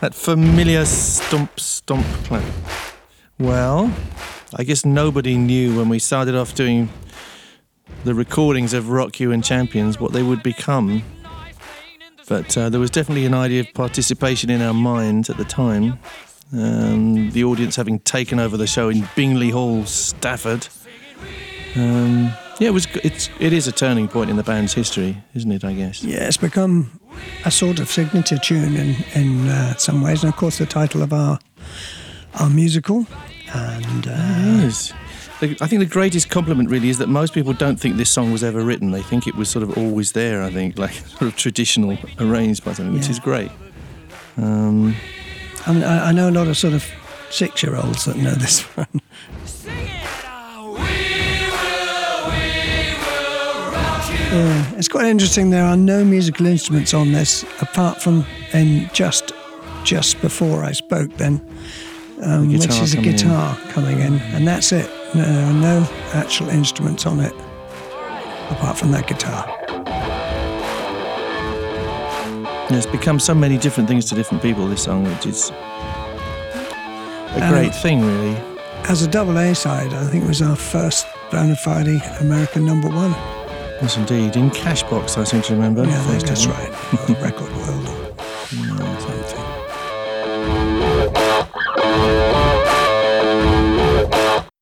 That familiar stomp, stomp clap. Well, I guess nobody knew when we started off doing the recordings of Rock You and Champions what they would become. But there was definitely an idea of participation in our minds at the time. The audience having taken over the show in Bingley Hall, Stafford. It is a turning point in the band's history, isn't it, I guess? Yeah, it's become a sort of signature tune in some ways, and of course the title of our musical. And it is. I think the greatest compliment really is that most people don't think this song was ever written. They think it was sort of always there, I think, like sort of traditional arranged by something, which is great. I know a lot of sort of 6-year-olds that know this one. Yeah, it's quite interesting. There are no musical instruments on this, apart from just before I spoke then, which is a guitar coming in, and that's it. No, there are no actual instruments on it, apart from that guitar. It's become so many different things to different people, this song, which is a great thing, really. As a double A side, I think it was our first bona fide American #1. Yes, indeed. In Cashbox, I seem to remember. Yeah, I think that's right. Record World or something.